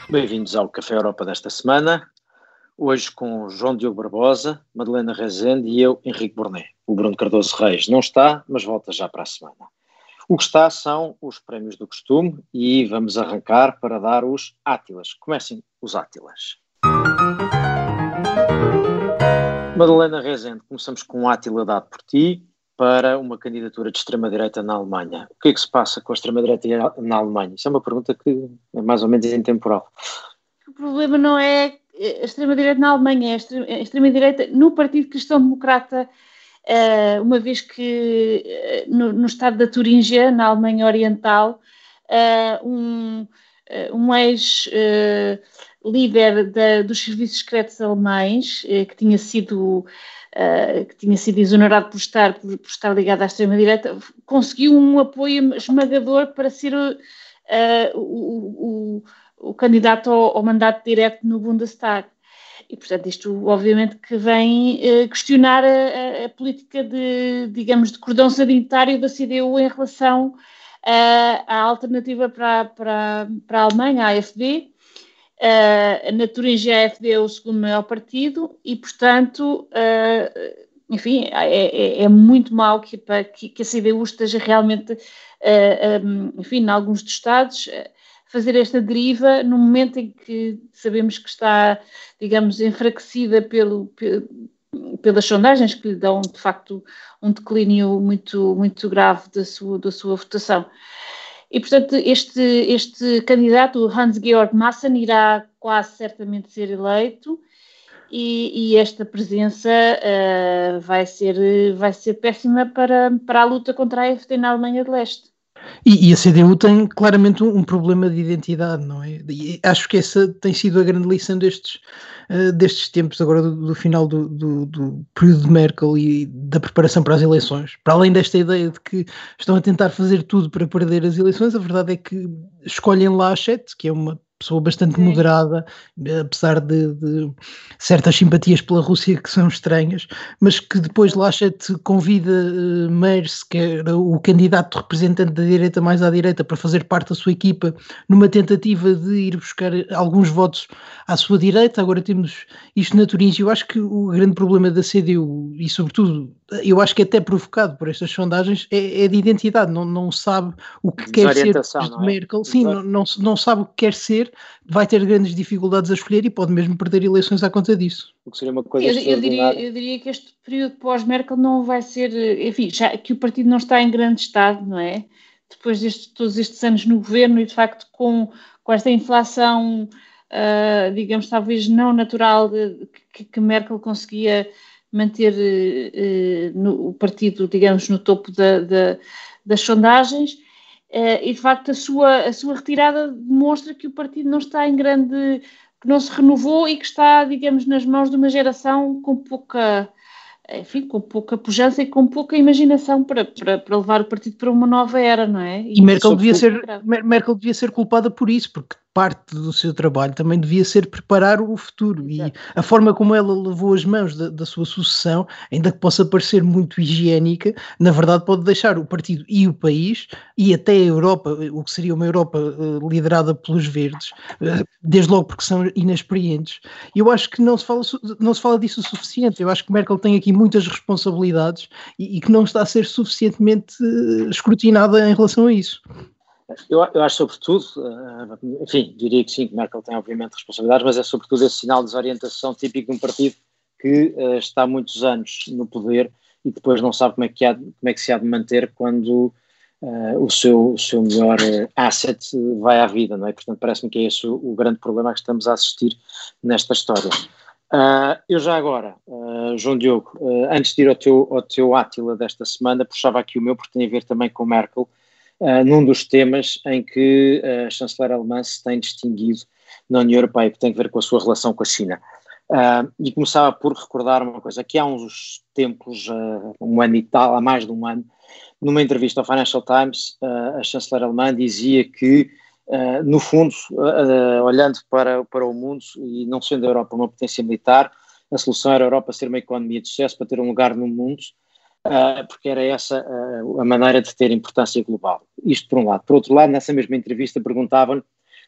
Bem-vindos ao Café Europa desta semana, hoje com João Diogo Barbosa, Madalena Rezende e eu, Henrique Borné. O Bruno Cardoso Reis não está, mas volta já para a semana. O que está são os prémios do costume e vamos arrancar para dar os Átilas. Comecem os Átilas. Madalena Rezende, começamos com um Átila dado por ti para uma candidatura de extrema-direita na Alemanha. O que é que se passa com a extrema-direita na Alemanha? Isso é uma pergunta que é mais ou menos intemporal. O problema não é a extrema-direita na Alemanha, é a extrema-direita no Partido Cristão Democrata, uma vez que no estado da Turíngia, na Alemanha Oriental, um ex-líder dos serviços secretos alemães, que tinha sido exonerado por estar ligado à extrema-direita, conseguiu um apoio esmagador para ser o candidato ao mandato direto no Bundestag. E, portanto, isto obviamente que vem questionar a política de cordão sanitário da CDU em relação à alternativa para a Alemanha, a AfD. Na Turingia, a AfD é o segundo maior partido e, portanto, enfim, é muito mau que a CDU esteja realmente, enfim, em alguns dos estados, fazer esta deriva no momento em que sabemos que está, digamos, enfraquecida pelas sondagens que lhe dão, de facto, um declínio muito, muito grave da sua votação. E, portanto, este candidato, Hans-Georg Maassen, irá quase certamente ser eleito e esta presença vai ser péssima para a luta contra a AfD na Alemanha de Leste. E a CDU tem claramente um problema de identidade, não é? E acho que essa tem sido a grande lição destes tempos, agora do final do período de Merkel e da preparação para as eleições. Para além desta ideia de que estão a tentar fazer tudo para perder as eleições, a verdade é que escolhem Laschet, que é uma pessoa bastante moderada, apesar de certas simpatias pela Rússia que são estranhas, mas que depois Laschet convida Merz, que era o candidato representante da direita mais à direita, para fazer parte da sua equipa, numa tentativa de ir buscar alguns votos à sua direita. Agora temos isto na Turingia. Eu acho que o grande problema da CDU, e sobretudo, eu acho que é até provocado por estas sondagens, é de identidade, não sabe o que quer ser depois de Merkel, sim, não sabe o que quer ser, vai ter grandes dificuldades a escolher e pode mesmo perder eleições à conta disso. O que seria uma coisa eu diria que este período pós-Merkel não vai ser, enfim, já que o partido não está em grande estado, não é? Depois de todos estes anos no governo e, de facto, com esta inflação, digamos, talvez não natural que Merkel conseguia manter o partido, digamos, no topo das sondagens, e, de facto, a sua retirada demonstra que o partido não está em grande, que não se renovou e que está, digamos, nas mãos de uma geração com pouca pujança e com pouca imaginação para levar o partido para uma nova era, não é? E Merkel devia ser culpada por isso, porque parte do seu trabalho também devia ser preparar o futuro. E a forma como ela levou as mãos da sua sucessão, ainda que possa parecer muito higiênica, na verdade pode deixar o partido e o país, e até a Europa, o que seria uma Europa liderada pelos verdes, desde logo porque são inexperientes. E eu acho que não se fala disso o suficiente. Eu acho que Merkel tem aqui muitas responsabilidades e que não está a ser suficientemente escrutinada em relação a isso. Eu acho sobretudo, enfim, diria que sim, que Merkel tem obviamente responsabilidades, mas é sobretudo esse sinal de desorientação típico de um partido que está há muitos anos no poder e depois não sabe como é que se há de manter quando o seu melhor asset vai à vida, não é? Portanto, parece-me que é esse o grande problema a que estamos a assistir nesta história. Eu já agora, João Diogo, antes de ir ao teu Átila desta semana, puxava aqui o meu, porque tem a ver também com Merkel, num dos temas em que a chanceler alemã se tem distinguido na União Europeia, que tem a ver com a sua relação com a China. E começava por recordar uma coisa, que há uns tempos, um ano e tal, há mais de um ano, numa entrevista ao Financial Times, a chanceler alemã dizia que, no fundo, olhando para o mundo, e não sendo a Europa uma potência militar, a solução era a Europa ser uma economia de sucesso para ter um lugar no mundo, porque era essa a maneira de ter importância global. Isto por um lado. Por outro lado, nessa mesma entrevista perguntavam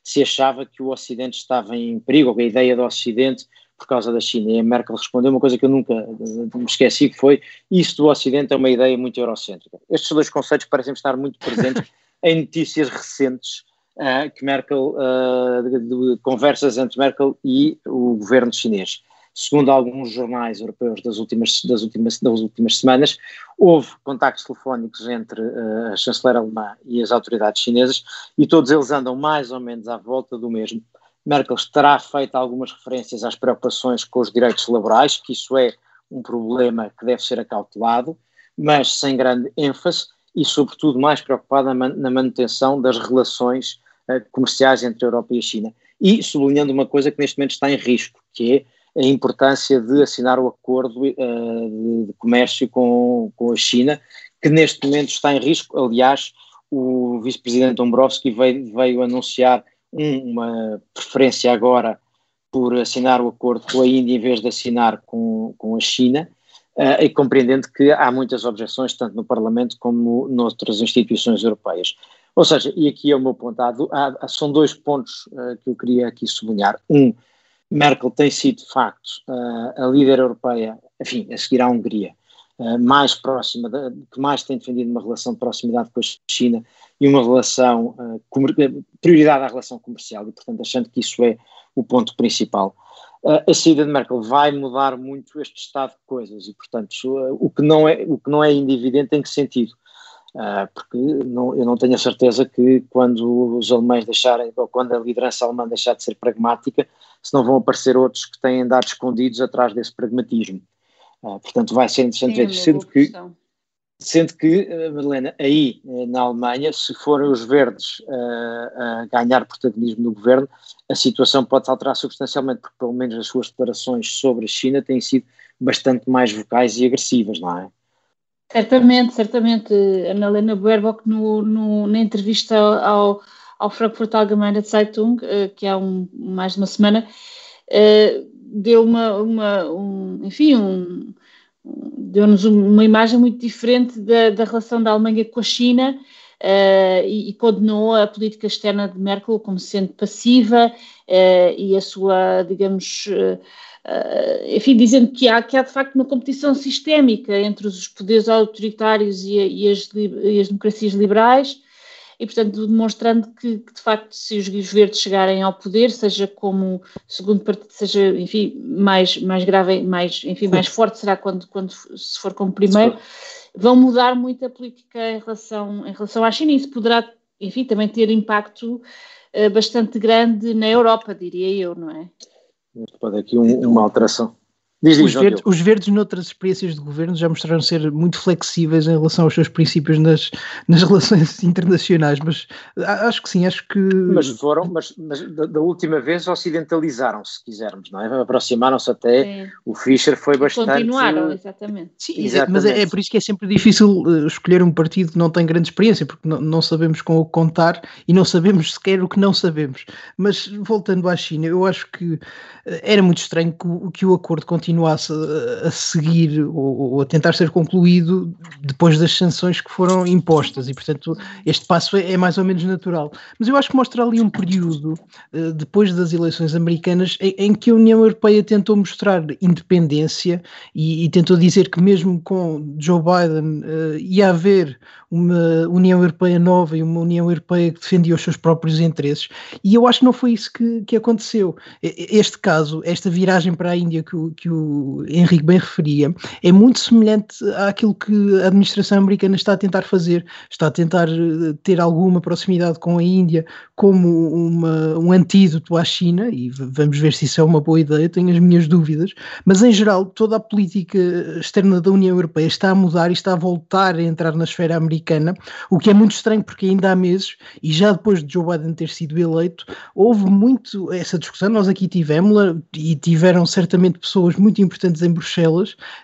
se achava que o Ocidente estava em perigo, ou a ideia do Ocidente por causa da China. E a Merkel respondeu uma coisa que eu nunca me esqueci, que foi: isso do Ocidente é uma ideia muito eurocêntrica. Estes dois conceitos parecem estar muito presentes em notícias recentes que Merkel, de conversas entre Merkel e o governo chinês. Segundo alguns jornais europeus das últimas semanas, houve contactos telefónicos entre a chanceler alemã e as autoridades chinesas, e todos eles andam mais ou menos à volta do mesmo. Merkel terá feito algumas referências às preocupações com os direitos laborais, que isso é um problema que deve ser acautelado, mas sem grande ênfase, e sobretudo mais preocupada na manutenção das relações comerciais entre a Europa e a China. E sublinhando uma coisa que neste momento está em risco, que é a importância de assinar o acordo de comércio com a China, que neste momento está em risco. Aliás, o vice-presidente Dombrovskis veio anunciar uma preferência agora por assinar o acordo com a Índia em vez de assinar com a China, e compreendendo que há muitas objeções tanto no Parlamento como noutras instituições europeias. Ou seja, e aqui é o meu ponto, são dois pontos que eu queria aqui sublinhar. Merkel tem sido, de facto, a líder europeia, enfim, a seguir à Hungria, mais próxima, que mais tem defendido uma relação de proximidade com a China e uma relação, prioridade à relação comercial, e portanto achando que isso é o ponto principal. A saída de Merkel vai mudar muito este estado de coisas e, portanto, o que não é ainda evidente em que sentido. Porque eu não tenho a certeza que quando os alemães deixarem, ou quando a liderança alemã deixar de ser pragmática, se não vão aparecer outros que têm andado escondidos atrás desse pragmatismo. Portanto, vai ser interessante ver, sendo que, Madalena, aí na Alemanha, se forem os verdes a ganhar protagonismo no governo, a situação pode se alterar substancialmente, porque pelo menos as suas declarações sobre a China têm sido bastante mais vocais e agressivas, não é? Certamente. Annalena Baerbock, na entrevista ao Frankfurter Allgemeine Zeitung, que há mais de uma semana, deu deu-nos uma imagem muito diferente da relação da Alemanha com a China, e condenou a política externa de Merkel como sendo passiva, e a sua, digamos, enfim, dizendo que há de facto uma competição sistémica entre os poderes autoritários e as democracias liberais, e portanto demonstrando que de facto, se os verdes chegarem ao poder, seja como segundo partido, seja, enfim, mais grave, mais forte será quando se for como primeiro, vão mudar muito a política em relação à China, e isso poderá, enfim, também ter impacto bastante grande na Europa, diria eu, não é? Pode aqui uma alteração. Os verdes, noutras experiências de governo, já mostraram ser muito flexíveis em relação aos seus princípios nas relações internacionais, mas acho que sim, Mas da última vez ocidentalizaram-se, se quisermos, não é? Aproximaram-se até, sim. O Fischer foi bastante... Continuaram, exatamente. Sim, exatamente. Mas é por isso que é sempre difícil escolher um partido que não tem grande experiência, porque não sabemos com o que contar e não sabemos sequer o que não sabemos. Mas, voltando à China, eu acho que era muito estranho que o acordo continuasse a seguir ou a tentar ser concluído depois das sanções que foram impostas, e portanto este passo é mais ou menos natural, mas eu acho que mostra ali um período depois das eleições americanas em que a União Europeia tentou mostrar independência e tentou dizer que mesmo com Joe Biden ia haver uma União Europeia nova e uma União Europeia que defendia os seus próprios interesses, e eu acho que não foi isso que aconteceu. Este caso, esta viragem para a Índia que o Henrique bem referia, é muito semelhante àquilo que a administração americana está a tentar fazer, está a tentar ter alguma proximidade com a Índia como um antídoto à China, e vamos ver se isso é uma boa ideia, tenho as minhas dúvidas, mas em geral toda a política externa da União Europeia está a mudar e está a voltar a entrar na esfera americana, o que é muito estranho porque ainda há meses, e já depois de Joe Biden ter sido eleito, houve muito essa discussão, nós aqui tivemos-la, e tiveram certamente pessoas muito importantes em Bruxelas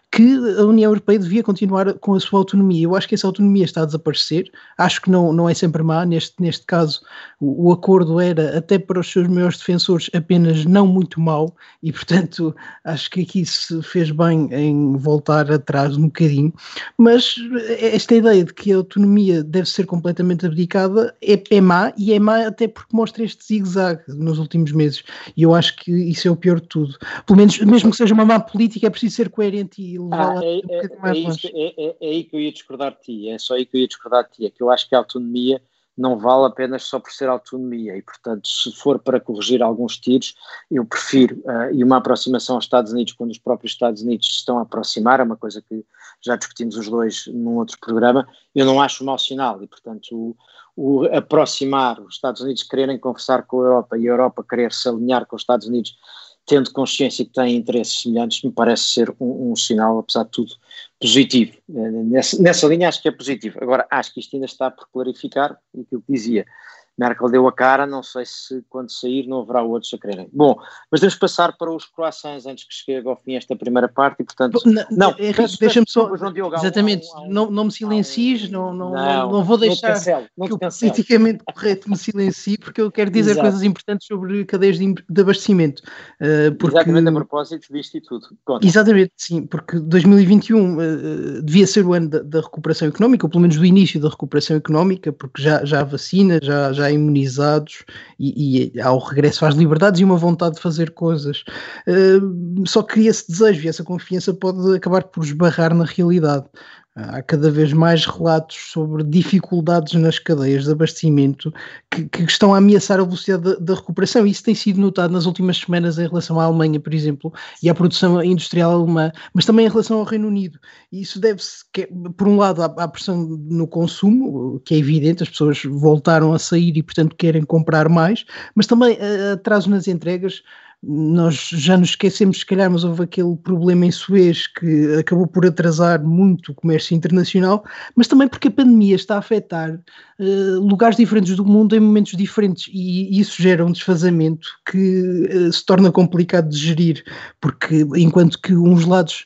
que a União Europeia devia continuar com a sua autonomia. Eu acho que essa autonomia está a desaparecer, acho que não é sempre má, neste caso o acordo era, até para os seus maiores defensores, apenas não muito mau, e portanto acho que aqui se fez bem em voltar atrás um bocadinho, mas esta ideia de que a autonomia deve ser completamente abdicada é má, e é má até porque mostra este zigue-zague nos últimos meses, e eu acho que isso é o pior de tudo. Pelo menos, mesmo que seja uma má política, é preciso ser coerente e levá-la um bocadinho mais longe. É aí que eu ia discordar de ti, é só aí que eu ia discordar de ti, é que eu acho que a autonomia não vale apenas só por ser autonomia, e portanto se for para corrigir alguns tiros, eu prefiro, e uma aproximação aos Estados Unidos quando os próprios Estados Unidos se estão a aproximar, é uma coisa que já discutimos os dois num outro programa, eu não acho mau sinal, e portanto o aproximar, os Estados Unidos quererem conversar com a Europa e a Europa querer se alinhar com os Estados Unidos, tendo consciência que têm interesses semelhantes, me parece ser um sinal, apesar de tudo, positivo. Nessa linha acho que é positivo. Agora, acho que isto ainda está por clarificar, e aquilo que dizia, Merkel deu a cara, não sei se quando sair não haverá outros a quererem. Bom, mas temos de passar para os croissants antes que chegue ao fim esta primeira parte, e portanto... Deixa-me só... Exatamente, não me silencies, não vou deixar que o politicamente correto me silencie, porque eu quero dizer coisas importantes sobre cadeias de abastecimento. Exatamente, a propósito disto e tudo. Conta. Exatamente, sim, porque 2021 devia ser o ano da recuperação económica, ou pelo menos do início da recuperação económica, porque já há vacina, já imunizados e há o regresso às liberdades e uma vontade de fazer coisas. Só que esse desejo e essa confiança pode acabar por esbarrar na realidade. Há cada vez mais relatos sobre dificuldades nas cadeias de abastecimento que estão a ameaçar a velocidade da recuperação. Isso tem sido notado nas últimas semanas em relação à Alemanha, por exemplo, e à produção industrial alemã, mas também em relação ao Reino Unido. E isso deve-se, por um lado, à pressão no consumo, que é evidente, as pessoas voltaram a sair e, portanto, querem comprar mais, mas também atraso nas entregas. Nós já nos esquecemos, se calhar, mas houve aquele problema em Suez que acabou por atrasar muito o comércio internacional, mas também porque a pandemia está a afetar lugares diferentes do mundo em momentos diferentes, e isso gera um desfazamento que se torna complicado de gerir, porque enquanto que uns lados...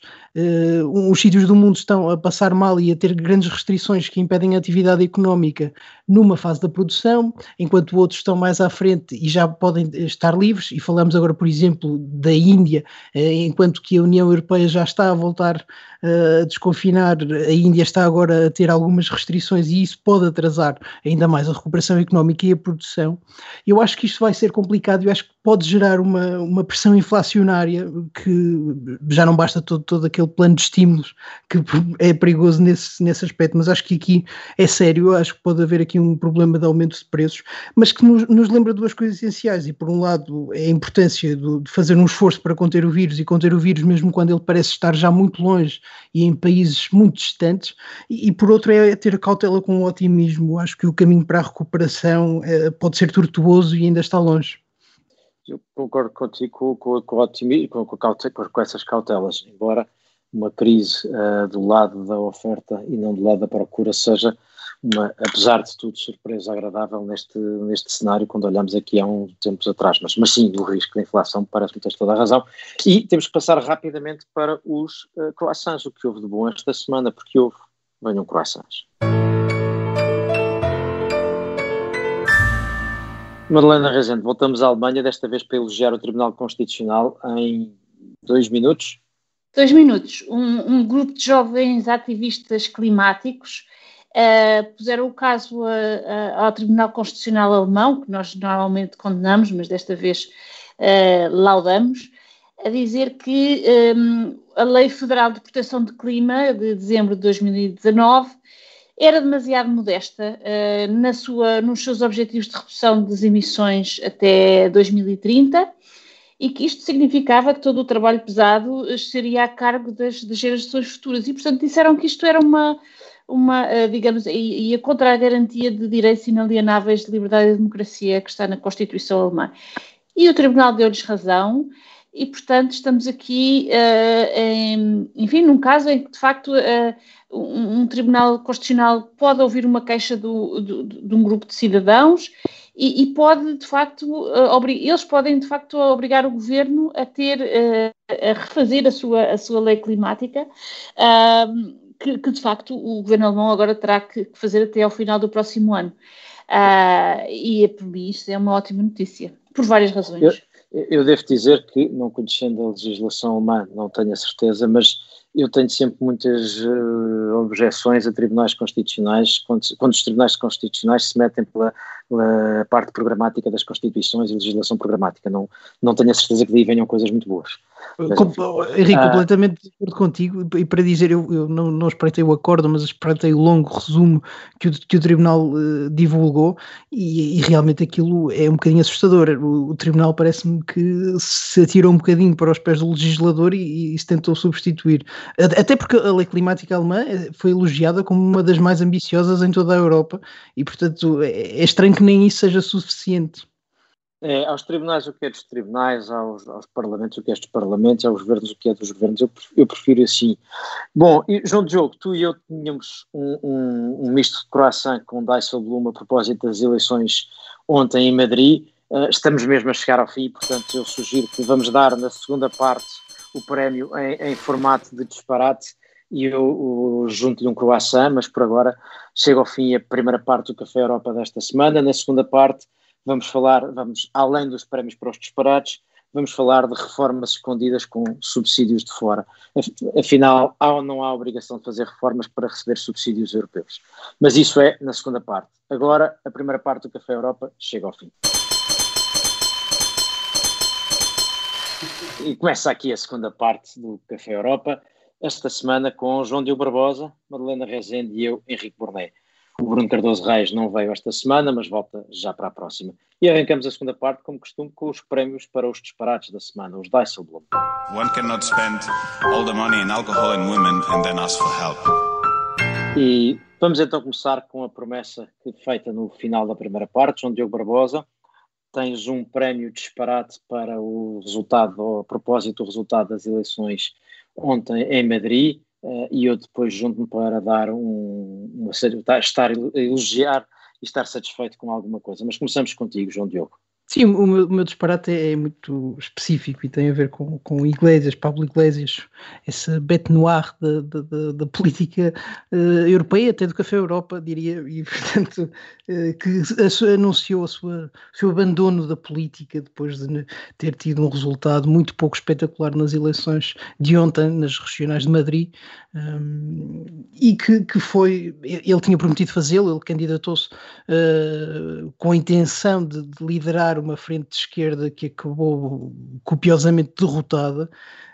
os sítios do mundo estão a passar mal e a ter grandes restrições que impedem a atividade económica numa fase da produção, enquanto outros estão mais à frente e já podem estar livres, e falamos agora, por exemplo, da Índia, enquanto que a União Europeia já está a voltar a desconfinar, a Índia está agora a ter algumas restrições e isso pode atrasar ainda mais a recuperação económica e a produção. Eu acho que isto vai ser complicado, eu acho que pode gerar uma pressão inflacionária que já não basta todo aquele plano de estímulos, que é perigoso nesse aspecto, mas acho que aqui é sério, eu acho que pode haver aqui um problema de aumento de preços, mas que nos lembra duas coisas essenciais, e por um lado é a importância de fazer um esforço para conter o vírus, e conter o vírus mesmo quando ele parece estar já muito longe e em países muito distantes, e por outro é ter cautela com o otimismo. Acho que o caminho para a recuperação pode ser tortuoso e ainda está longe. Eu concordo contigo com essas cautelas, embora uma crise do lado da oferta e não do lado da procura seja uma, apesar de tudo, surpresa agradável neste cenário quando olhamos aqui há uns tempos atrás, mas sim, o risco da inflação parece-me ter toda a razão. E temos que passar rapidamente para os croissants, o que houve de bom esta semana, porque venham croissants. Madalena Rezende, voltamos à Alemanha, desta vez para elogiar o Tribunal Constitucional em 2 minutos. 2 minutos. Um grupo de jovens ativistas climáticos puseram o caso ao Tribunal Constitucional Alemão, que nós normalmente condenamos, mas desta vez laudamos, a dizer que a Lei Federal de Proteção do Clima, de dezembro de 2019, era demasiado modesta nos seus objetivos de redução das emissões até 2030, e que isto significava que todo o trabalho pesado seria a cargo das gerações futuras. E, portanto, disseram que isto era digamos, ia contra a garantia de direitos inalienáveis de liberdade e democracia que está na Constituição Alemã. E o Tribunal deu-lhes razão, e, portanto, estamos aqui, enfim, num caso em que, de facto, um Tribunal Constitucional pode ouvir uma queixa de um grupo de cidadãos e pode, de facto, eles podem, de facto, obrigar o governo a a refazer a sua lei climática, que, de facto, o governo alemão agora terá que fazer até ao final do próximo ano. E, para mim, isto é uma ótima notícia, por várias razões. Eu devo dizer que, não conhecendo a legislação alemã, não tenho a certeza, mas eu tenho sempre muitas objeções a tribunais constitucionais, quando os tribunais constitucionais se metem pela parte programática das constituições e legislação programática. Não tenho a certeza que daí venham coisas muito boas. Henrique, completamente de acordo contigo, e para dizer, eu não espreitei o acordo, mas espreitei o longo resumo que o Tribunal divulgou, e realmente aquilo é um bocadinho assustador. O Tribunal parece-me que se atirou um bocadinho para os pés do legislador e se tentou substituir. Até porque a lei climática alemã foi elogiada como uma das mais ambiciosas em toda a Europa, e portanto é estranho que nem isso seja suficiente. Aos tribunais o que é dos tribunais, aos parlamentos o que é dos parlamentos, aos governos o que é dos governos. Eu prefiro assim. Bom, João Diogo, tu e eu tínhamos um misto de croissant com Dijsselbloem a propósito das eleições ontem em Madrid. Estamos mesmo a chegar ao fim, portanto eu sugiro que vamos dar na segunda parte o prémio em formato de disparate, e eu junto-lhe um croissant, mas por agora chega ao fim a primeira parte do Café Europa desta semana. Na segunda parte vamos além dos prémios para os disparates, vamos falar de reformas escondidas com subsídios de fora. Afinal, há ou não há obrigação de fazer reformas para receber subsídios europeus? Mas isso é na segunda parte. Agora, a primeira parte do Café Europa chega ao fim. E começa aqui a segunda parte do Café Europa, esta semana com João Diogo Barbosa, Madalena Rezende e eu, Henrique Borné. O Bruno Cardoso Reis não veio esta semana, mas volta já para a próxima. E arrancamos a segunda parte, como costume, com os prémios para os disparates da semana, os Dijsselbloem. One cannot spend all the money in alcohol and women and then ask for help. E vamos então começar com a promessa feita no final da primeira parte. João Diogo Barbosa, tens um prémio disparate para o resultado, ou a propósito do resultado das eleições ontem em Madrid, e eu depois junto-me para dar estar a elogiar e estar satisfeito com alguma coisa. Mas começamos contigo, João Diogo. Sim, o meu disparate é muito específico e tem a ver com Iglesias, Pablo Iglesias, esse bête noire da política europeia, até do Café Europa, diria, e portanto que anunciou o seu abandono da política depois de ter tido um resultado muito pouco espetacular nas eleições de ontem, nas regionais de Madrid, e que foi, ele tinha prometido fazê-lo, ele candidatou-se com a intenção de liderar uma frente de esquerda que acabou copiosamente derrotada,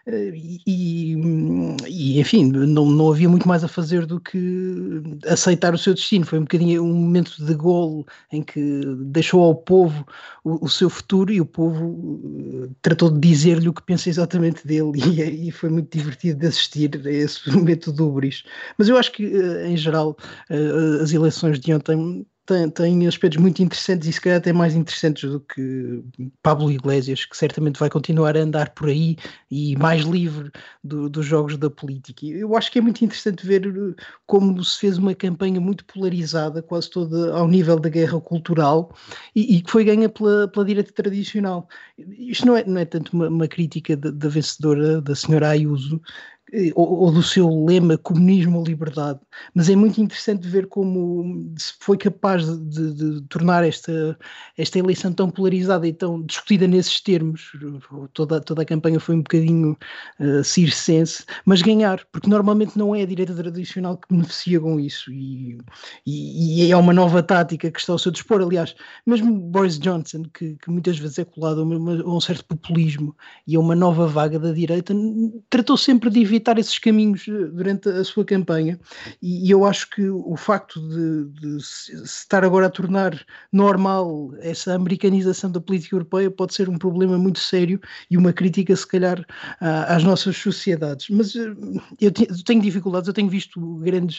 e enfim, não havia muito mais a fazer do que aceitar o seu destino. Foi um bocadinho um momento de golo em que deixou ao povo o seu futuro, e o povo tratou de dizer-lhe o que pensa exatamente dele, e foi muito divertido de assistir a esse momento de ubris. Mas eu acho que, em geral, as eleições de ontem tem aspectos muito interessantes, e se calhar até mais interessantes do que Pablo Iglesias, que certamente vai continuar a andar por aí e mais livre dos jogos da política. Eu acho que é muito interessante ver como se fez uma campanha muito polarizada, quase toda ao nível da guerra cultural, e que foi ganha pela direita tradicional. Isto não é tanto uma crítica da vencedora, da senhora Ayuso, ou do seu lema comunismo ou liberdade, mas é muito interessante ver como se foi capaz de tornar esta eleição tão polarizada e tão discutida nesses termos. Toda a campanha foi um bocadinho circense, mas ganhar, porque normalmente não é a direita tradicional que beneficia com isso, e é uma nova tática que está ao seu dispor. Aliás, mesmo Boris Johnson, que muitas vezes é colado a um certo populismo e a uma nova vaga da direita, tratou sempre de evitar esses caminhos durante a sua campanha, e eu acho que o facto de se estar agora a tornar normal essa americanização da política europeia pode ser um problema muito sério e uma crítica, se calhar, às nossas sociedades. Mas eu tenho dificuldades, eu tenho visto grandes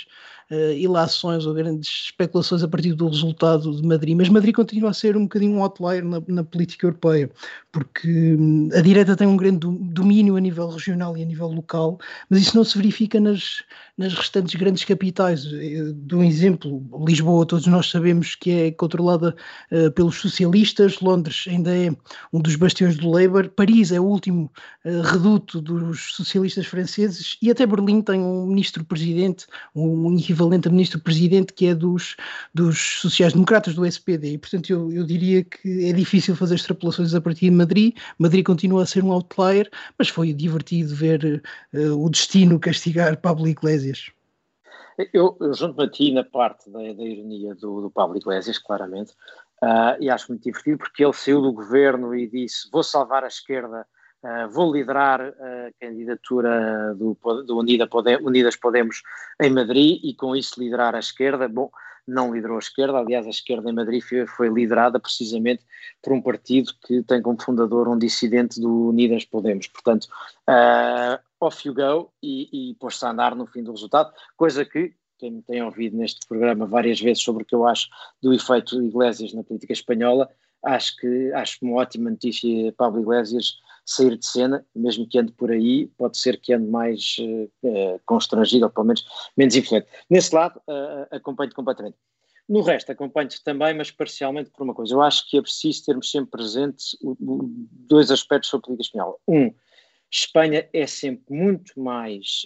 ilações ou grandes especulações a partir do resultado de Madrid, mas Madrid continua a ser um bocadinho um outlier na política europeia, porque a direita tem um grande domínio a nível regional e a nível local, mas isso não se verifica nas restantes grandes capitais. Eu dou um exemplo: Lisboa, todos nós sabemos que é controlada pelos socialistas, Londres ainda é um dos bastiões do Labour, Paris é o último reduto dos socialistas franceses, e até Berlim tem um ministro-presidente, um equivalente a ministro-presidente que é dos sociais-democratas, do SPD, e portanto eu diria que é difícil fazer extrapolações a partir de Madrid. Madrid continua a ser um outlier, mas foi divertido ver o destino castigar Pablo Iglesias. Eu junto-me a ti na parte da ironia do Pablo Iglesias, claramente, e acho muito divertido porque ele saiu do governo e disse: vou salvar a esquerda, vou liderar a candidatura do Unidas Podemos em Madrid, e com isso liderar a esquerda. Bom, não liderou a esquerda, aliás a esquerda em Madrid foi liderada precisamente por um partido que tem como fundador um dissidente do Unidas Podemos, portanto off you go, e pôs-se a andar no fim do resultado, coisa que quem me tem ouvido neste programa várias vezes sobre o que eu acho do efeito de Iglesias na política espanhola, acho uma ótima notícia Pablo Iglesias sair de cena, mesmo que ande por aí, pode ser que ande mais constrangido, ou pelo menos menos influente. Nesse lado, acompanho-te completamente. No resto, acompanho-te também, mas parcialmente por uma coisa. Eu acho que é preciso termos sempre presentes dois aspectos sobre a política espanhola. Espanha é sempre muito mais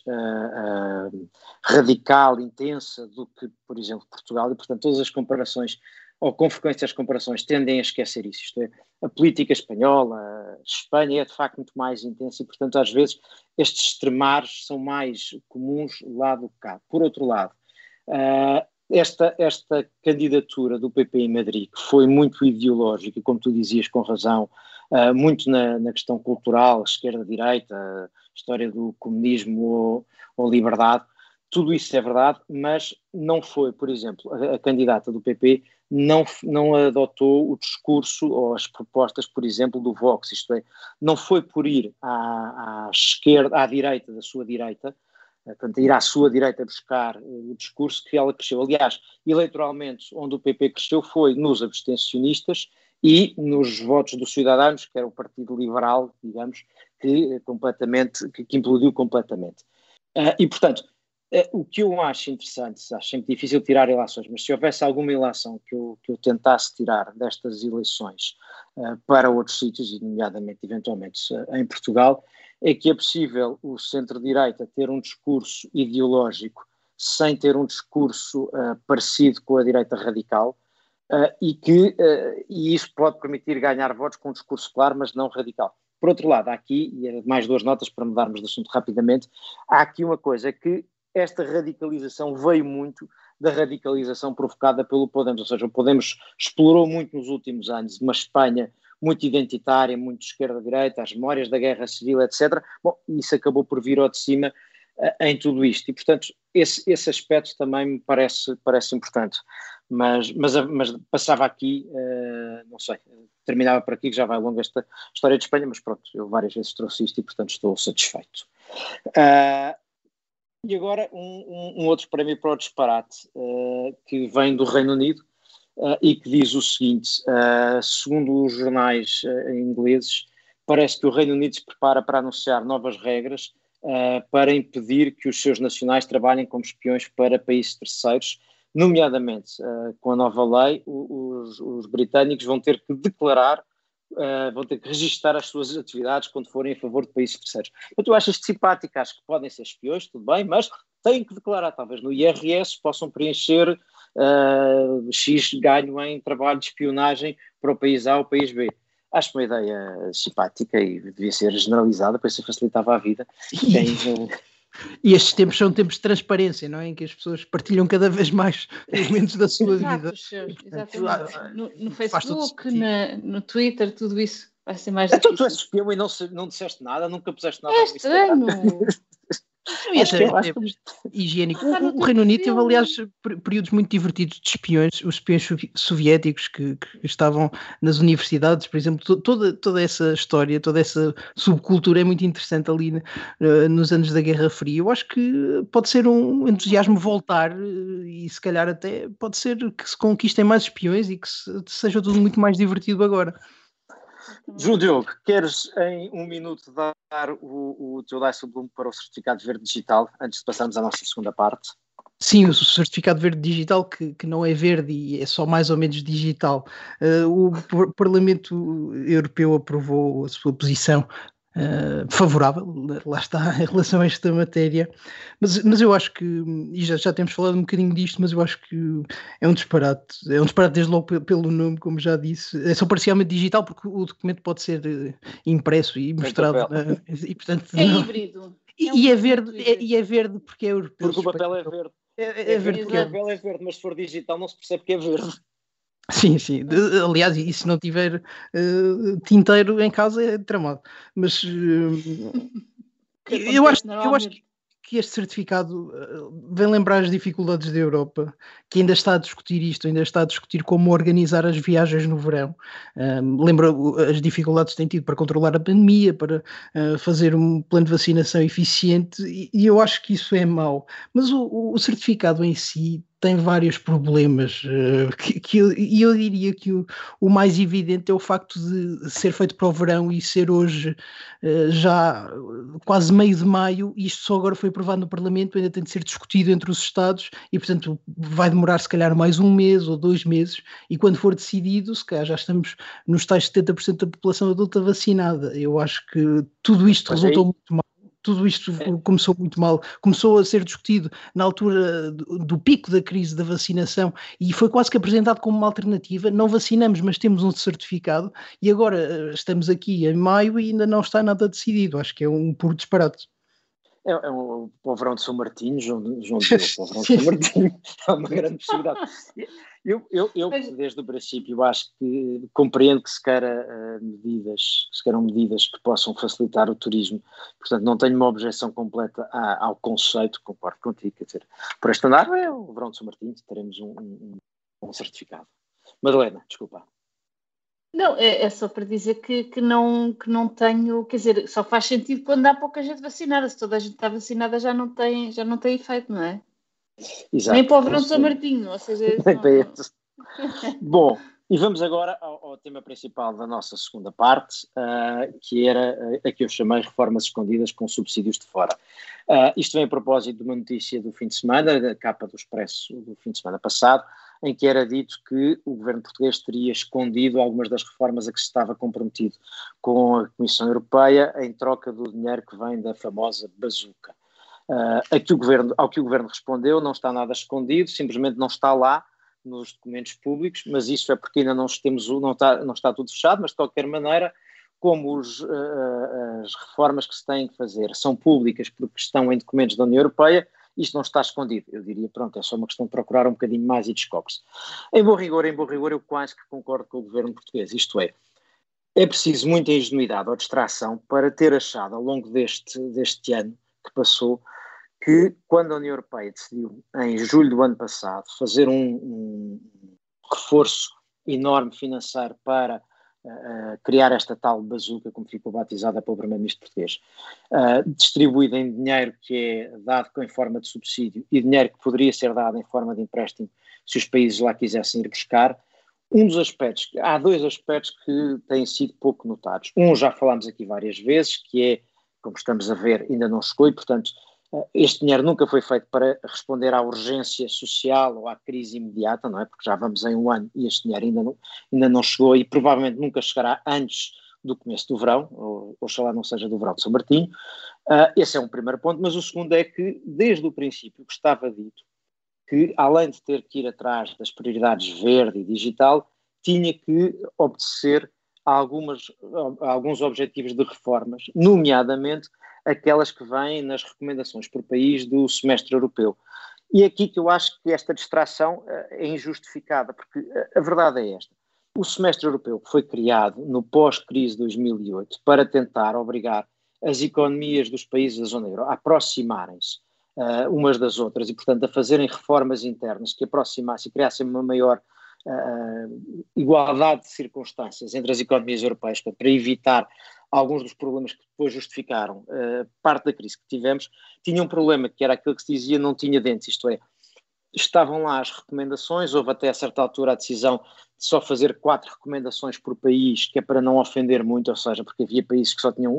radical, intensa do que, por exemplo, Portugal, e portanto todas as comparações, ou com frequência as comparações, tendem a esquecer isso. Isto é, a política espanhola, a Espanha é de facto muito mais intensa e portanto às vezes estes extremares são mais comuns lá do que cá. Por outro lado, esta candidatura do PP em Madrid, que foi muito ideológica, como tu dizias com razão, muito na questão cultural, esquerda-direita, história do comunismo ou liberdade, tudo isso é verdade, mas não foi, por exemplo, a candidata do PP não adotou o discurso ou as propostas, por exemplo, do Vox, isto é, não foi por ir à esquerda, à direita da sua direita, portanto, ir à sua direita buscar o discurso que ela cresceu. Aliás, eleitoralmente, onde o PP cresceu foi nos abstencionistas e nos votos dos Ciudadanos, que era o Partido Liberal, digamos, que implodiu completamente. E, portanto, o que eu acho interessante, acho sempre difícil tirar ilações, mas se houvesse alguma ilação que eu tentasse tirar destas eleições para outros sítios, e nomeadamente, eventualmente, em Portugal, é que é possível o centro-direita ter um discurso ideológico sem ter um discurso parecido com a direita radical, e isso pode permitir ganhar votos com um discurso claro, mas não radical. Por outro lado, há aqui, e mais duas notas para mudarmos de assunto rapidamente, há aqui uma coisa, que esta radicalização veio muito da radicalização provocada pelo Podemos, ou seja, o Podemos explorou muito nos últimos anos uma Espanha muito identitária, muito esquerda-direita, as memórias da guerra civil, etc. Bom, isso acabou por vir ao de cima em tudo isto, e portanto esse aspecto também me parece importante, mas passava aqui, não sei, terminava por aqui, que já vai longa esta história de Espanha, mas pronto, eu várias vezes trouxe isto e portanto estou satisfeito. E agora um outro prémio para o disparate, que vem do Reino Unido, e que diz o seguinte: segundo os jornais ingleses, parece que o Reino Unido se prepara para anunciar novas regras para impedir que os seus nacionais trabalhem como espiões para países terceiros, nomeadamente com a nova lei, os britânicos vão ter que declarar, vão ter que registar as suas atividades quando forem a favor de países terceiros. Eu acho isto simpático, acho que podem ser espiões, tudo bem, mas têm que declarar, talvez no IRS possam preencher X ganho em trabalho de espionagem para o país A ou o país B. Acho uma ideia simpática e devia ser generalizada, pois isso facilitava a vida. E estes tempos são tempos de transparência, não é? Em que as pessoas partilham cada vez mais elementos da sua vida. Exatamente. No Facebook, no Twitter, tudo isso vai ser mais difícil. Tu és espião e não disseste nada, nunca puseste nada no Instagram. E até higiênico. O Reino Unido teve, aliás, períodos muito divertidos de espiões, os espiões soviéticos que estavam nas universidades, por exemplo, toda essa história, toda essa subcultura é muito interessante ali nos anos da Guerra Fria. Eu acho que pode ser um entusiasmo voltar e se calhar até pode ser que se conquistem mais espiões e que seja tudo muito mais divertido agora. João Diogo, queres em um minuto dar o teu Dijsselbloem para o certificado verde digital, antes de passarmos à nossa segunda parte? Sim, o certificado verde digital, que não é verde e é só mais ou menos digital. O Parlamento Europeu aprovou a sua posição favorável, lá está, em relação a esta matéria, mas eu acho que, e já temos falado um bocadinho disto, mas eu acho que é um disparate desde logo pelo nome, como já disse, é só parcialmente digital, porque o documento pode ser impresso e mostrado, e portanto... É híbrido. E é verde porque é europeu. Porque o papel é verde. É verde porque o papel é verde, mas se for digital não se percebe que é verde. Sim. Aliás, e se não tiver tinteiro em casa é tramado. Mas eu acho que este certificado vem lembrar as dificuldades da Europa, que ainda está a discutir isto, ainda está a discutir como organizar as viagens no verão. Lembra as dificuldades que tem tido para controlar a pandemia, para fazer um plano de vacinação eficiente, e eu acho que isso é mau. Mas o certificado em si tem vários problemas, e eu diria que o mais evidente é o facto de ser feito para o verão e ser hoje já quase meio de maio, e isto só agora foi aprovado no Parlamento, ainda tem de ser discutido entre os Estados e, portanto, vai demorar se calhar mais um mês ou 2 meses, e quando for decidido, se calhar já estamos nos tais 70% da população adulta vacinada. Eu acho que tudo isto resultou muito mal. Tudo isto começou muito mal, começou a ser discutido na altura do pico da crise da vacinação e foi quase que apresentado como uma alternativa. Não vacinamos, mas temos um certificado, e agora estamos aqui em maio e ainda não está nada decidido. Acho que é um puro disparate. É o verão de São Martinho, João Diogo, o verão de São Martinho, é uma grande possibilidade. Eu, desde o princípio, acho que compreendo que se queiram medidas que possam facilitar o turismo, portanto não tenho uma objeção completa ao conceito, concordo contigo, quer dizer, por este andar é o verão de São Martinho, teremos um certificado. Madalena, desculpa. Não, é só para dizer que não tenho, quer dizer, só faz sentido quando há pouca gente vacinada. Se toda a gente está vacinada já não tem efeito, não é? Exato. Nem para o verão de São Martinho, ou seja... Bom, e vamos agora ao tema principal da nossa segunda parte, que era a que eu chamei reformas escondidas com subsídios de fora. Isto vem a propósito de uma notícia do fim de semana, da capa do Expresso do fim de semana passado, em que era dito que o governo português teria escondido algumas das reformas a que se estava comprometido com a Comissão Europeia em troca do dinheiro que vem da famosa bazuca. Ao que o governo respondeu, não está nada escondido, simplesmente não está lá nos documentos públicos, mas isso é porque ainda não está tudo fechado, mas de qualquer maneira, como as reformas que se têm que fazer são públicas porque estão em documentos da União Europeia, isto não está escondido. Eu diria, pronto, é só uma questão de procurar um bocadinho mais e descobre-se. Em bom rigor, eu quase que concordo com o governo português, isto é preciso muita ingenuidade ou distração para ter achado ao longo deste ano que passou, que quando a União Europeia decidiu, em julho do ano passado, fazer um reforço enorme financeiro para criar esta tal bazuca, como ficou batizada pelo primeiro-ministro português, distribuída em dinheiro que é dado em forma de subsídio e dinheiro que poderia ser dado em forma de empréstimo se os países lá quisessem ir buscar. Há 2 aspectos que têm sido pouco notados. Já falámos aqui várias vezes, que é, como estamos a ver, ainda não chegou e, portanto, este dinheiro nunca foi feito para responder à urgência social ou à crise imediata, não é? Porque já vamos em um ano e este dinheiro ainda não chegou e provavelmente nunca chegará antes do começo do verão, ou oxalá não seja do verão de São Martinho. Esse é um primeiro ponto, mas o segundo é que, desde o princípio que estava dito, que além de ter que ir atrás das prioridades verde e digital, tinha que obedecer a alguns objetivos de reformas, nomeadamente aquelas que vêm nas recomendações por país do semestre europeu. E é aqui que eu acho que esta distração é injustificada, porque a verdade é esta. O semestre europeu foi criado no pós-crise de 2008 para tentar obrigar as economias dos países da zona euro a aproximarem-se umas das outras e, portanto, a fazerem reformas internas que aproximassem e criassem uma maior igualdade de circunstâncias entre as economias europeias para evitar alguns dos problemas que depois justificaram parte da crise que tivemos, tinha um problema que era aquilo que se dizia não tinha dentes, isto é, estavam lá as recomendações, houve até a certa altura a decisão de só fazer 4 recomendações por país, que é para não ofender muito, ou seja, porque havia países que só teriam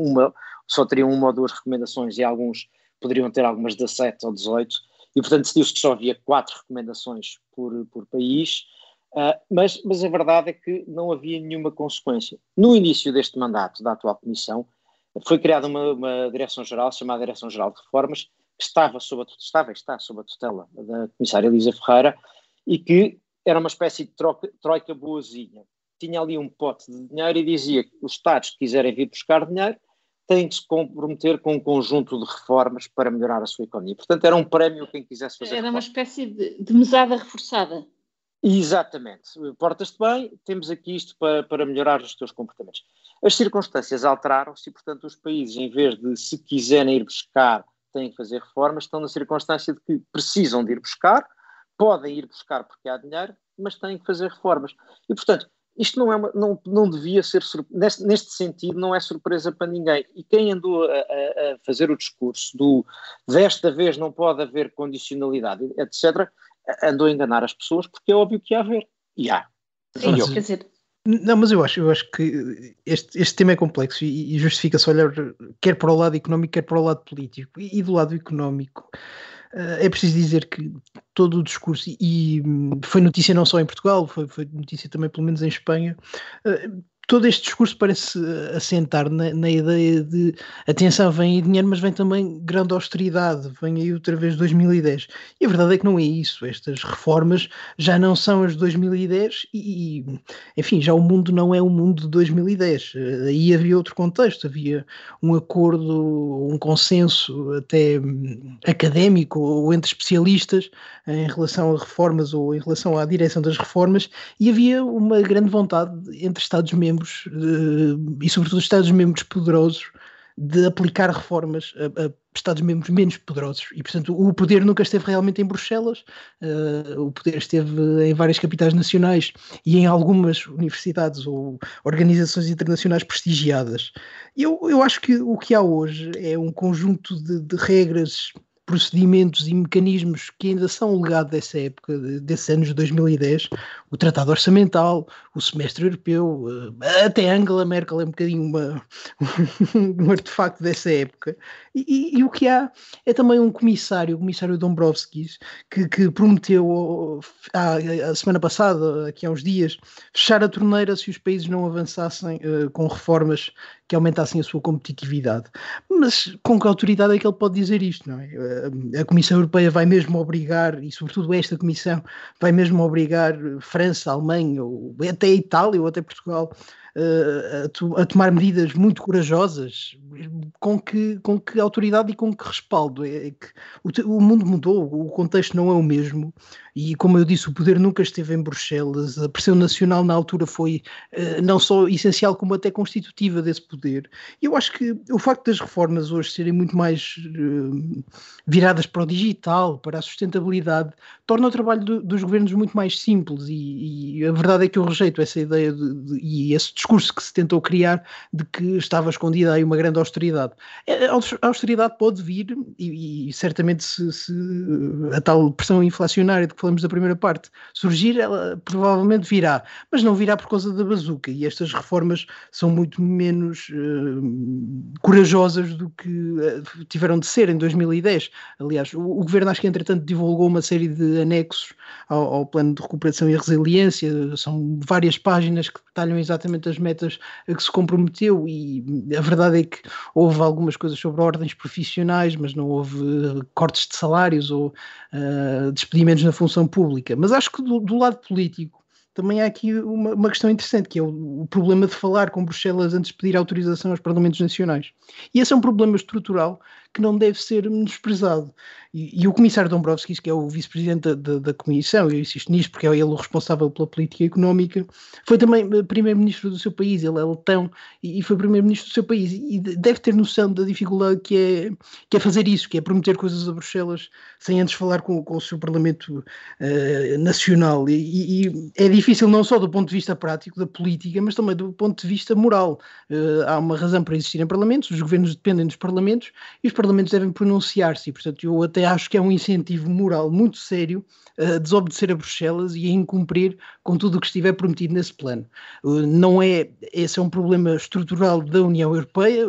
uma ou 2 recomendações e alguns poderiam ter algumas 17 ou 18, e portanto decidiu-se que só havia 4 recomendações por país, mas a verdade é que não havia nenhuma consequência. No início deste mandato da atual Comissão, foi criada uma direção-geral, chamada Direção-Geral de Reformas, que está sob a tutela da comissária Elisa Ferreira, e que era uma espécie de troika boazinha. Tinha ali um pote de dinheiro e dizia que os Estados que quiserem vir buscar dinheiro têm que se comprometer com um conjunto de reformas para melhorar a sua economia. Portanto, era um prémio quem quisesse fazer Era reformas. uma espécie de mesada reforçada. Exatamente. Portas-te bem, temos aqui isto para melhorar os teus comportamentos. As circunstâncias alteraram-se e, portanto, os países, em vez de, se quiserem ir buscar, têm que fazer reformas, estão na circunstância de que precisam de ir buscar, podem ir buscar porque há dinheiro, mas têm que fazer reformas. E, portanto, isto não devia ser, neste sentido, não é surpresa para ninguém. E quem andou a fazer o discurso desta vez não pode haver condicionalidade, etc., andou a enganar as pessoas, porque é óbvio que há a ver. E há. Quer dizer, não, mas eu acho que este tema é complexo e justifica-se olhar quer para o lado económico, quer para o lado político. E do lado económico, é preciso dizer que todo o discurso, e foi notícia não só em Portugal, foi notícia também pelo menos em Espanha, todo este discurso parece assentar na ideia de atenção, vem aí dinheiro, mas vem também grande austeridade, vem aí outra vez 2010. E a verdade é que não é isso. Estas reformas já não são as de 2010 enfim, já o mundo não é o mundo de 2010. Aí havia outro contexto, havia um acordo, um consenso até académico ou entre especialistas em relação a reformas ou em relação à direção das reformas, e havia uma grande vontade entre Estados-membros e sobretudo Estados-membros poderosos de aplicar reformas a Estados-membros menos poderosos, e portanto o poder nunca esteve realmente em Bruxelas, o poder esteve em várias capitais nacionais e em algumas universidades ou organizações internacionais prestigiadas. Eu acho que o que há hoje é um conjunto de regras, procedimentos e mecanismos que ainda são um legado dessa época, desses anos de 2010, o Tratado Orçamental, o Semestre Europeu, até Angela Merkel é um bocadinho um artefacto dessa época, e o que há é também um comissário, o comissário Dombrovskis, que prometeu a semana passada, aqui há uns dias, fechar a torneira se os países não avançassem com reformas que aumentassem a sua competitividade. Mas com que autoridade é que ele pode dizer isto, não é? A Comissão Europeia vai mesmo obrigar, e sobretudo esta Comissão, vai mesmo obrigar França, Alemanha, ou até a Itália, ou até Portugal, a tomar medidas muito corajosas. Com que autoridade e com que respaldo? É que o mundo mudou, o contexto não é o mesmo, e como eu disse, o poder nunca esteve em Bruxelas, a pressão nacional na altura foi não só essencial como até constitutiva desse poder. E eu acho que o facto das reformas hoje serem muito mais viradas para o digital, para a sustentabilidade, torna o trabalho dos governos muito mais simples, e a verdade é que eu rejeito essa ideia e esse discurso que se tentou criar de que estava escondida aí uma grande austeridade. A austeridade pode vir, e certamente se a tal pressão inflacionária de que falamos da primeira parte surgir, ela provavelmente virá, mas não virá por causa da bazuca, e estas reformas são muito menos corajosas do que tiveram de ser em 2010. Aliás, o governo acho que entretanto divulgou uma série de anexos ao plano de recuperação e resiliência, são várias páginas que detalham exatamente as metas a que se comprometeu, e a verdade é que houve algumas coisas sobre ordens profissionais, mas não houve cortes de salários ou despedimentos na função pública. Mas acho que do lado político também há aqui uma questão interessante, que é o problema de falar com Bruxelas antes de pedir autorização aos parlamentos nacionais. E esse é um problema estrutural que não deve ser menosprezado. E o comissário Dombrovskis, que é o vice-presidente da Comissão, eu insisto nisto porque é ele o responsável pela política económica, foi também primeiro-ministro do seu país, ele é letão e foi primeiro-ministro do seu país, e deve ter noção da dificuldade que é fazer isso, que é prometer coisas a Bruxelas sem antes falar com o seu Parlamento nacional, e é difícil não só do ponto de vista prático da política, mas também do ponto de vista moral. Há uma razão para existirem parlamentos, os governos dependem dos parlamentos e os parlamentos devem pronunciar-se, e portanto eu até acho que é um incentivo moral muito sério a desobedecer a Bruxelas e a incumprir com tudo o que estiver prometido nesse plano. Esse é um problema estrutural da União Europeia,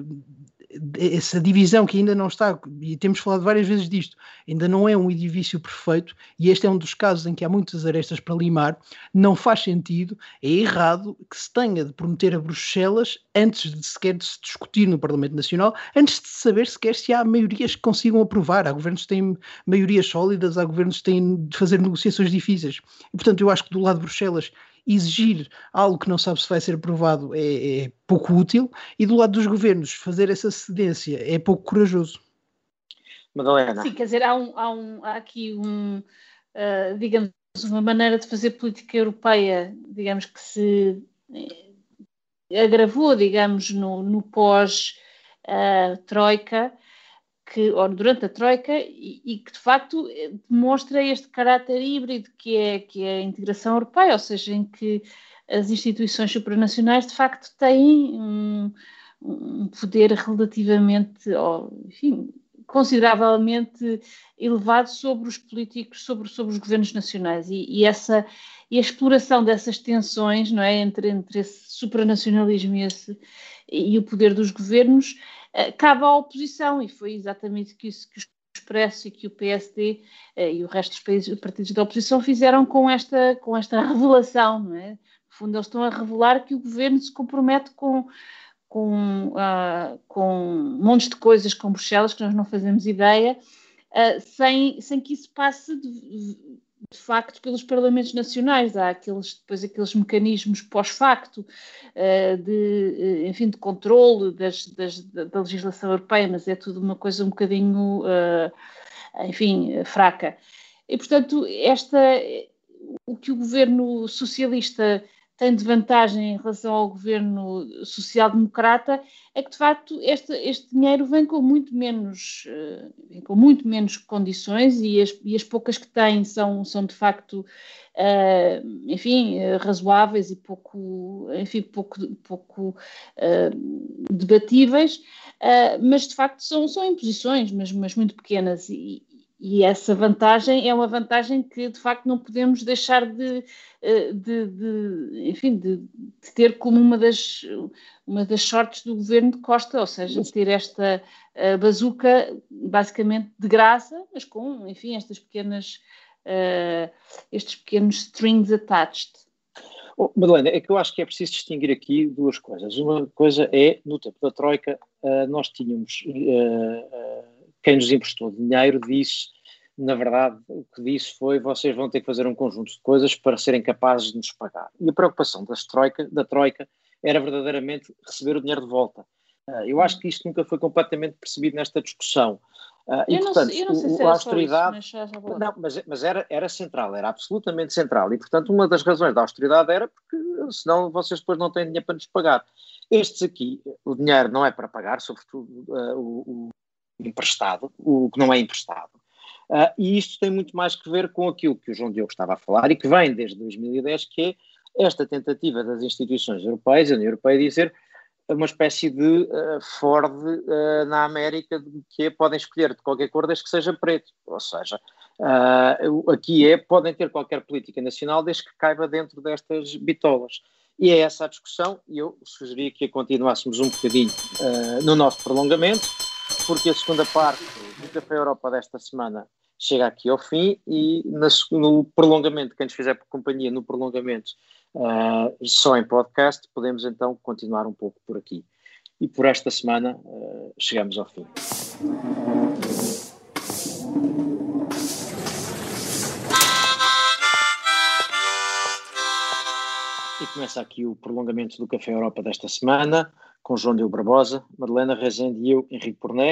essa divisão que ainda não está, e temos falado várias vezes disto, ainda não é um edifício perfeito, e este é um dos casos em que há muitas arestas para limar. Não faz sentido, é errado que se tenha de prometer a Bruxelas antes de sequer de se discutir no Parlamento Nacional, antes de saber sequer se há maiorias que consigam aprovar. Há governos que têm maiorias sólidas, há governos que têm de fazer negociações difíceis, e portanto eu acho que do lado de Bruxelas exigir algo que não sabe se vai ser aprovado é pouco útil, e do lado dos governos fazer essa cedência é pouco corajoso. Madalena. Sim, quer dizer, há aqui digamos, uma maneira de fazer política europeia, digamos, que se agravou, digamos, no pós-Troika, ou durante a Troika, e que de facto demonstra este caráter híbrido que é a integração europeia, ou seja, em que as instituições supranacionais de facto têm um poder relativamente, enfim, consideravelmente elevado sobre os políticos, sobre os governos nacionais, e a exploração dessas tensões, não é, entre esse supranacionalismo e o poder dos governos, cabe à oposição, e foi exatamente isso que o Expresso e que o PSD e o resto dos partidos da oposição fizeram com esta revelação, não é? No fundo, eles estão a revelar que o governo se compromete com montes de coisas com Bruxelas que nós não fazemos ideia, sem que isso passe de facto pelos parlamentos nacionais. Há depois aqueles mecanismos pós-facto de controle da legislação europeia, mas é tudo uma coisa um bocadinho fraca. E portanto o que o governo socialista tem de vantagem em relação ao governo social-democrata é que, de facto, este dinheiro vem com muito menos condições, e as poucas que tem são de facto, razoáveis e pouco debatíveis, mas, de facto, são imposições, mas muito pequenas, e essa vantagem é uma vantagem que, de facto, não podemos deixar de ter como uma das sortes do governo de Costa, ou seja, de ter esta bazuca basicamente de graça, mas com, enfim, estes pequenos strings attached. Madalena, é que eu acho que é preciso distinguir aqui duas coisas. Uma coisa é, no tempo da Troika, nós tínhamos quem nos emprestou dinheiro disse, na verdade, o que disse foi: vocês vão ter que fazer um conjunto de coisas para serem capazes de nos pagar. E a preocupação da Troika era verdadeiramente receber o dinheiro de volta. Eu acho que isto nunca foi completamente percebido nesta discussão. Eu não sei se era austeridade, só isso, mas era central, era absolutamente central. E, portanto, uma das razões da austeridade era porque senão vocês depois não têm dinheiro para nos pagar. Estes aqui, o dinheiro não é para pagar, sobretudo o emprestado, o que não é emprestado. E isto tem muito mais que ver com aquilo que o João Diogo estava a falar e que vem desde 2010, que é esta tentativa das instituições europeias, a União Europeia, de dizer uma espécie de Ford na América, que podem escolher de qualquer cor desde que seja preto. Ou seja, aqui podem ter qualquer política nacional desde que caiba dentro destas bitolas. E é essa a discussão, e eu sugeria que a continuássemos um bocadinho no nosso prolongamento, porque a segunda parte do Café Europa desta semana chega aqui ao fim, e no prolongamento, quem nos fizer por companhia no prolongamento só em podcast, podemos então continuar um pouco por aqui. E por esta semana chegamos ao fim. E começa aqui o prolongamento do Café Europa desta semana, com João Diogo Barbosa, Madalena Rezende e eu, Henrique Porné.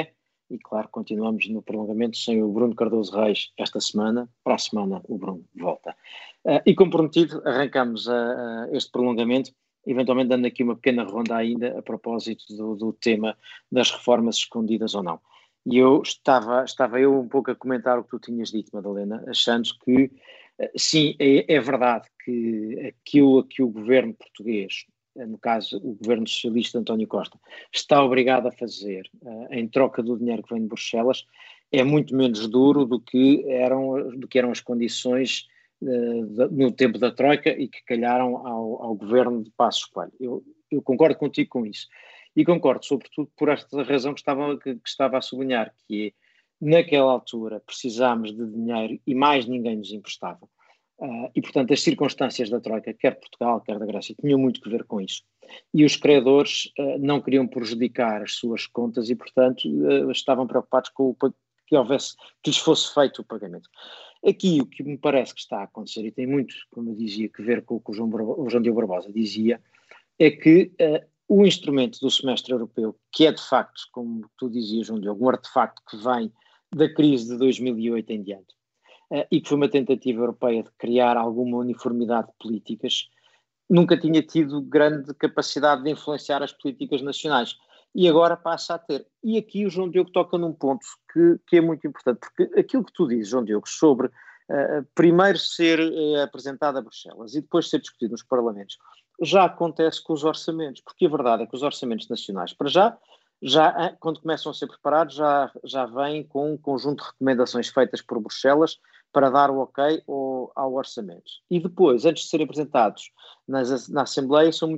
e claro, continuamos no prolongamento sem o Bruno Cardoso Reis esta semana. Para a semana o Bruno volta. E como prometido, arrancamos este prolongamento, eventualmente dando aqui uma pequena ronda ainda a propósito do tema das reformas escondidas ou não. E eu estava um pouco a comentar o que tu tinhas dito, Madalena, achando que sim, é verdade que aquilo que o governo português, no caso o governo socialista António Costa, está obrigado a fazer em troca do dinheiro que vem de Bruxelas, é muito menos duro do que eram as condições no tempo da Troika e que calharam ao governo de Passos Coelho. Eu concordo contigo com isso. E concordo, sobretudo, por esta razão que estava a sublinhar, que é, naquela altura, precisámos de dinheiro e mais ninguém nos emprestava. E, portanto, as circunstâncias da Troika, quer de Portugal, quer da Grécia, tinham muito que ver com isso. E os credores não queriam prejudicar as suas contas e, portanto, estavam preocupados com que lhes fosse feito o pagamento. Aqui, o que me parece que está a acontecer, e tem muito, como eu dizia, que ver com o que o João Diogo Barbosa dizia, é que o instrumento do semestre europeu, que é de facto, como tu dizias, João Diogo, um artefacto que vem da crise de 2008 em diante, e que foi uma tentativa europeia de criar alguma uniformidade de políticas, nunca tinha tido grande capacidade de influenciar as políticas nacionais. E agora passa a ter. E aqui o João Diogo toca num ponto que é muito importante, porque aquilo que tu dizes, João Diogo, sobre primeiro ser apresentado a Bruxelas e depois ser discutido nos parlamentos, já acontece com os orçamentos, porque a verdade é que os orçamentos nacionais, para já quando começam a ser preparados, já vêm com um conjunto de recomendações feitas por Bruxelas para dar o ok ao orçamento. E depois, antes de serem apresentados na Assembleia, são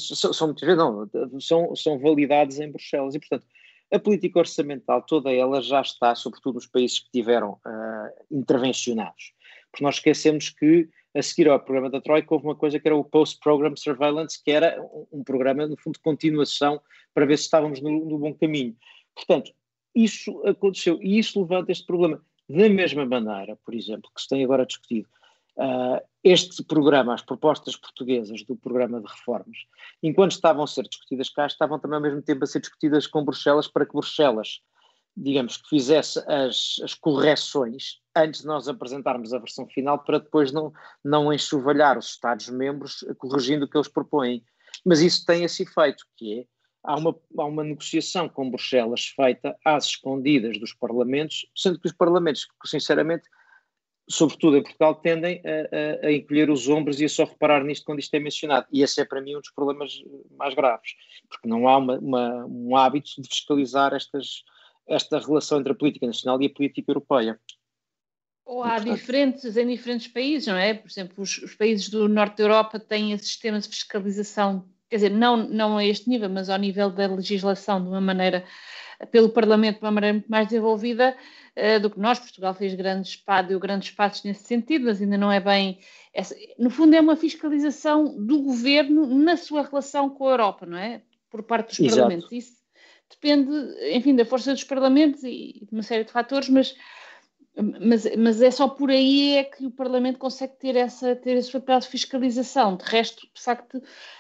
validados em Bruxelas. E, portanto, a política orçamental, toda ela já está, sobretudo nos países que tiveram intervencionados. Porque nós esquecemos que, a seguir ao programa da Troika, houve uma coisa que era o Post-Program Surveillance, que era um programa, no fundo, de continuação para ver se estávamos no bom caminho. Portanto, isso aconteceu e isso levanta este problema. Da mesma maneira, por exemplo, que se tem agora discutido este programa, as propostas portuguesas do programa de reformas, enquanto estavam a ser discutidas cá, estavam também ao mesmo tempo a ser discutidas com Bruxelas para que Bruxelas, digamos, que fizesse as correções antes de nós apresentarmos a versão final para depois não enxovalhar os Estados-membros corrigindo o que eles propõem. Mas isso tem esse efeito, que é, há uma negociação com Bruxelas feita às escondidas dos parlamentos, sendo que os parlamentos, sinceramente, sobretudo em Portugal, tendem a encolher os ombros e a só reparar nisto quando isto é mencionado. E esse é para mim um dos problemas mais graves, porque não há um hábito de fiscalizar esta relação entre a política nacional e a política europeia. Ou há em diferentes países, não é? Por exemplo, os países do norte da Europa têm esse sistema de fiscalização, quer dizer, não a este nível, mas ao nível da legislação, de uma maneira, pelo Parlamento, de uma maneira muito mais desenvolvida do que nós. Portugal deu grandes passos nesse sentido, mas ainda não é bem... no fundo é uma fiscalização do governo na sua relação com a Europa, não é? Por parte dos Exato. parlamentos. Isso depende, enfim, da força dos parlamentos e de uma série de fatores, mas é só por aí é que o Parlamento consegue ter esse papel de fiscalização. De resto, de facto,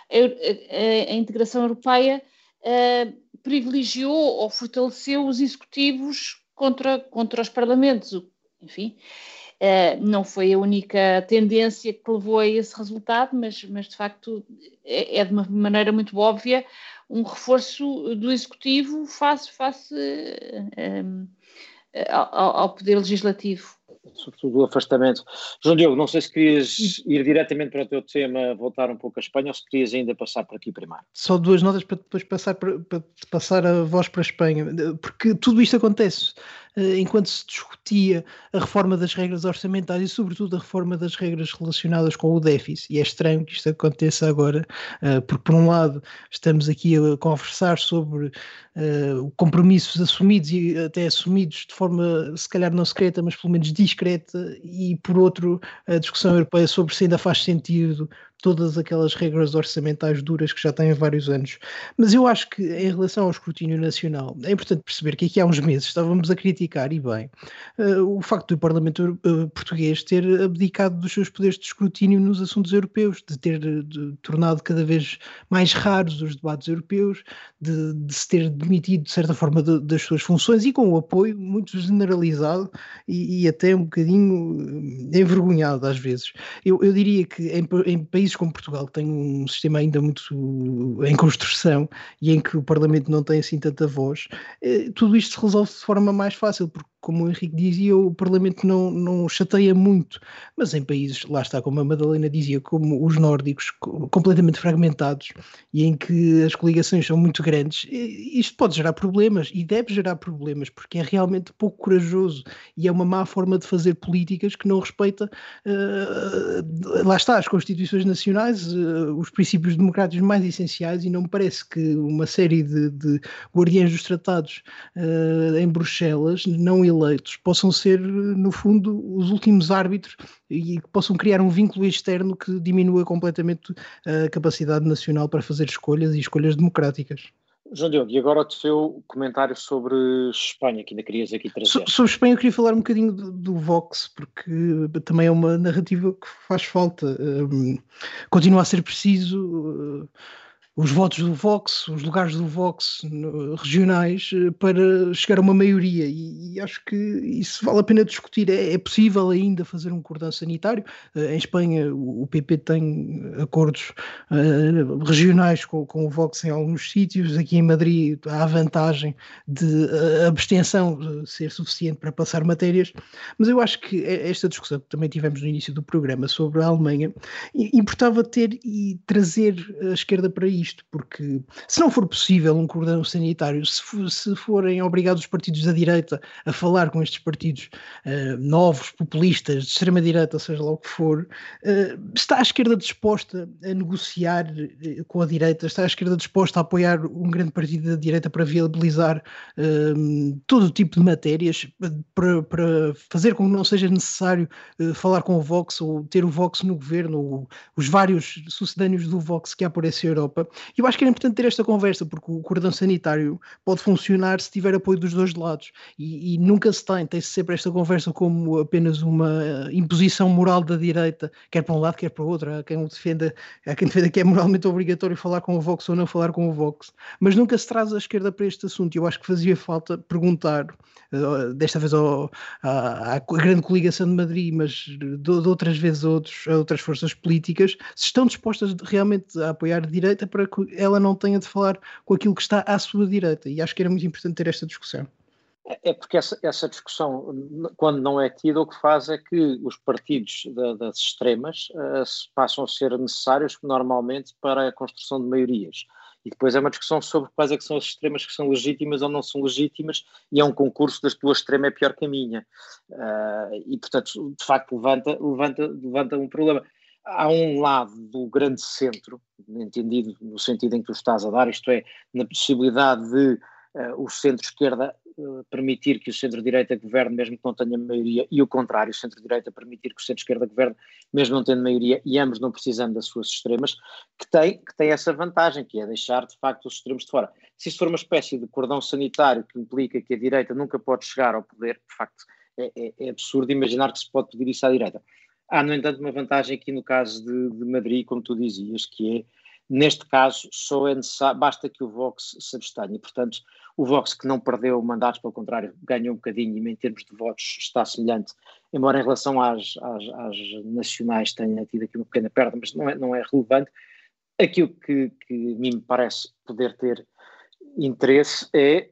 a integração europeia privilegiou ou fortaleceu os executivos contra os parlamentos. Enfim, não foi a única tendência que levou a esse resultado, mas de facto é de uma maneira muito óbvia um reforço do executivo face ao poder legislativo. Sobretudo o afastamento. João Diogo, não sei se querias ir diretamente para o teu tema, voltar um pouco à Espanha, ou se querias ainda passar por aqui primeiro. Só duas notas para depois passar a voz para a Espanha, porque tudo isto acontece enquanto se discutia a reforma das regras orçamentais e sobretudo a reforma das regras relacionadas com o déficit, e é estranho que isto aconteça agora, porque por um lado estamos aqui a conversar sobre compromissos assumidos e até assumidos de forma se calhar não secreta, mas pelo menos discreta, e por outro a discussão europeia sobre se ainda faz sentido todas aquelas regras orçamentais duras que já têm há vários anos. Mas eu acho que, em relação ao escrutínio nacional, é importante perceber que aqui há uns meses estávamos a criticar, e bem, o facto do Parlamento português ter abdicado dos seus poderes de escrutínio nos assuntos europeus, de ter tornado cada vez mais raros os debates europeus, de se ter demitido, de certa forma, das suas funções, e com o apoio muito generalizado e até um bocadinho envergonhado às vezes. Eu diria que em países como Portugal, que tem um sistema ainda muito em construção e em que o Parlamento não tem assim tanta voz, tudo isto se resolve de forma mais fácil, porque, como o Henrique dizia, o Parlamento não chateia muito, mas em países, lá está, como a Madalena dizia, como os nórdicos, completamente fragmentados e em que as coligações são muito grandes, isto pode gerar problemas e deve gerar problemas, porque é realmente pouco corajoso e é uma má forma de fazer políticas que não respeita, lá está, as constituições nacionais, os princípios democráticos mais essenciais, e não me parece que uma série de guardiães dos tratados em Bruxelas, não eleitos, possam ser, no fundo, os últimos árbitros e que possam criar um vínculo externo que diminua completamente a capacidade nacional para fazer escolhas e escolhas democráticas. João Diogo, e agora o teu comentário sobre Espanha, que ainda querias aqui trazer. Sobre Espanha eu queria falar um bocadinho do Vox, porque também é uma narrativa que faz falta. Continua a ser preciso os votos do Vox, os lugares do Vox regionais, para chegar a uma maioria, e acho que isso vale a pena discutir. É possível ainda fazer um cordão sanitário. Em Espanha o PP tem acordos regionais com o Vox em alguns sítios. Aqui em Madrid há a vantagem de a abstenção ser suficiente para passar matérias, mas eu acho que esta discussão que também tivemos no início do programa sobre a Alemanha importava ter e trazer a esquerda para isto, porque se não for possível um cordão sanitário, se forem obrigados os partidos da direita a falar com estes partidos novos, populistas, de extrema-direita, seja lá o que for, está a esquerda disposta a negociar com a direita? Está a esquerda disposta a apoiar um grande partido da direita para viabilizar todo o tipo de matérias, para fazer com que não seja necessário falar com o Vox ou ter o Vox no governo, ou os vários sucedâneos do Vox que há por essa Europa? Eu acho que era importante ter esta conversa, porque o cordão sanitário pode funcionar se tiver apoio dos dois lados, e nunca se tem-se sempre esta conversa como apenas uma imposição moral da direita, quer para um lado, quer para o outro. Há quem defenda que é moralmente obrigatório falar com o Vox ou não falar com o Vox, mas nunca se traz a esquerda para este assunto. Eu acho que fazia falta perguntar, desta vez à grande coligação de Madrid, mas de outras vezes a outras forças políticas, se estão dispostas realmente a apoiar a direita, para que ela não tenha de falar com aquilo que está à sua direita. E acho que era muito importante ter esta discussão. É porque essa discussão, quando não é tida, o que faz é que os partidos das extremas passam a ser necessários normalmente para a construção de maiorias. E depois é uma discussão sobre quais é que são as extremas que são legítimas ou não são legítimas, e é um concurso das tua extrema é pior que a minha. E, portanto, de facto, levanta um problema. Há um lado do grande centro, entendido no sentido em que tu estás a dar, isto é, na possibilidade de o centro-esquerda permitir que o centro-direita governe mesmo que não tenha maioria, e o contrário, o centro-direita permitir que o centro-esquerda governe mesmo não tendo maioria, e ambos não precisando das suas extremas, que tem essa vantagem, que é deixar de facto os extremos de fora. Se isso for uma espécie de cordão sanitário que implica que a direita nunca pode chegar ao poder, de facto é absurdo imaginar que se pode pedir isso à direita. Há, no entanto, uma vantagem aqui no caso de Madrid, como tu dizias, que é, neste caso, só é necessário, basta que o Vox se abstenha. Portanto, o Vox, que não perdeu mandatos, pelo contrário, ganhou um bocadinho, e em termos de votos está semelhante, embora em relação às nacionais tenha tido aqui uma pequena perda, mas não é relevante. Aquilo que a mim me parece poder ter interesse é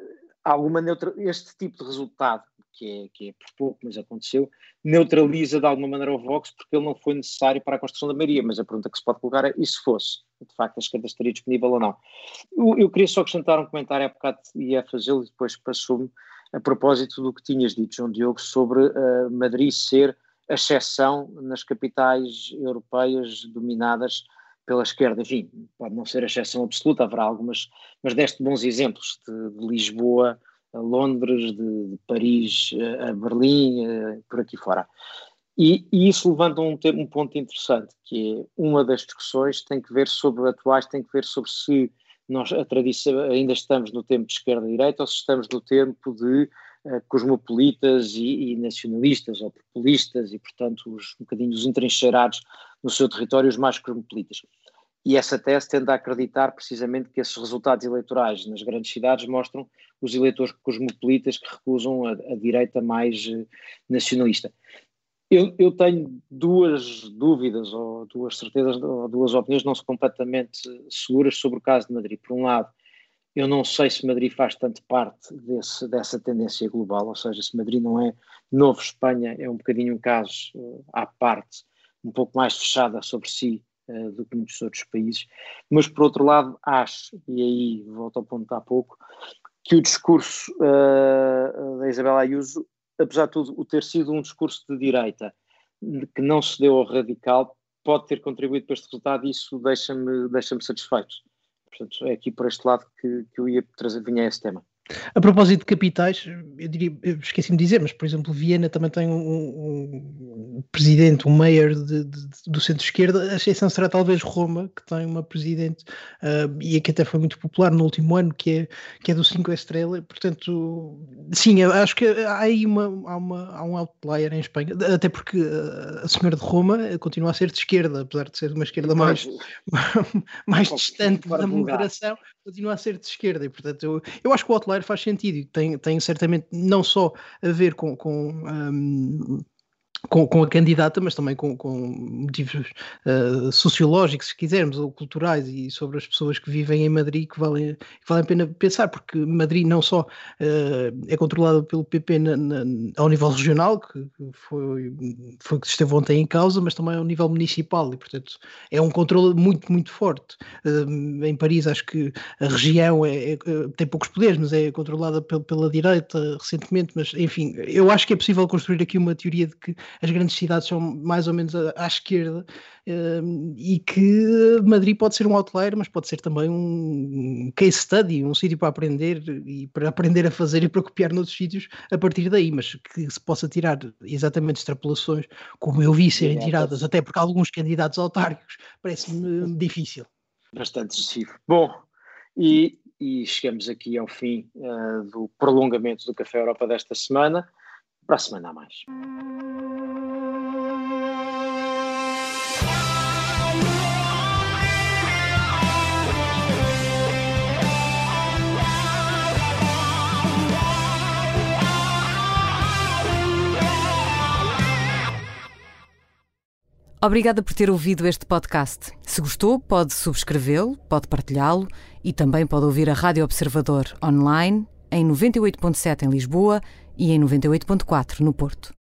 este tipo de resultado, que é por pouco, mas aconteceu, neutraliza de alguma maneira o Vox, porque ele não foi necessário para a construção da maioria. Mas a pergunta que se pode colocar é: e se fosse? De facto, a esquerda estaria disponível ou não? Eu queria só acrescentar um comentário, há bocado ia fazê-lo e depois passou-me, a propósito do que tinhas dito, João Diogo, sobre Madrid ser a exceção nas capitais europeias dominadas pela esquerda. Enfim, pode não ser a exceção absoluta, haverá algumas, mas deste bons exemplos de Lisboa a Londres, de Paris a Berlim, por aqui fora. E isso levanta um ponto interessante, que é uma das discussões tem que ver sobre se nós a tradição ainda estamos no tempo de esquerda-direita ou se estamos no tempo de cosmopolitas e nacionalistas ou populistas e, portanto, um bocadinho os entrincheirados no seu território, os mais cosmopolitas. E essa tese tende a acreditar precisamente que esses resultados eleitorais nas grandes cidades mostram os eleitores cosmopolitas que recusam a direita mais nacionalista. Eu tenho duas dúvidas, ou duas certezas, ou duas opiniões não são completamente seguras sobre o caso de Madrid. Por um lado, eu não sei se Madrid faz tanto parte dessa tendência global, ou seja, se Madrid não é novo Espanha, é um bocadinho um caso à parte, um pouco mais fechada sobre si do que muitos outros países. Mas, por outro lado, acho, e aí volto ao ponto de há pouco, que o discurso da Isabel Ayuso, apesar de tudo, o ter sido um discurso de direita que não se deu ao radical, pode ter contribuído para este resultado e isso deixa-me satisfeito. Portanto, é aqui por este lado que eu vinha a esse tema. A propósito de capitais, eu esqueci-me de dizer, mas por exemplo, Viena também tem um presidente, um mayor do centro-esquerda. A exceção será talvez Roma, que tem uma presidente e que até foi muito popular no último ano, que é do 5 Estrela. Portanto, sim, eu acho que há aí há um outlier em Espanha, até porque a senhora de Roma continua a ser de esquerda, apesar de ser de uma esquerda mais distante da moderação, continua a ser de esquerda e portanto eu acho que o outlier faz sentido e tem certamente não só a ver com a candidata, mas também com motivos sociológicos, se quisermos, ou culturais, e sobre as pessoas que vivem em Madrid que valem a pena pensar, porque Madrid não só é controlada pelo PP ao nível regional, que foi que esteve ontem em causa, mas também ao nível municipal, e portanto é um controle muito, muito forte. Em Paris acho que a região tem poucos poderes, mas é controlada pela direita recentemente, mas enfim, eu acho que é possível construir aqui uma teoria de que as grandes cidades são mais ou menos à esquerda e que Madrid pode ser um outlier, mas pode ser também um case study, um sítio para aprender e para aprender a fazer e para copiar noutros sítios a partir daí, mas que se possa tirar exatamente extrapolações, como eu vi serem tiradas, até porque alguns candidatos autárquicos, parece-me difícil. Bastante excessivo. Bom, e chegamos aqui ao fim do prolongamento do Café Europa desta semana. Para a semana a mais. Obrigada por ter ouvido este podcast. Se gostou, pode subscrevê-lo, pode partilhá-lo e também pode ouvir a Rádio Observador online em 98.7 em Lisboa e em 98.4 no Porto.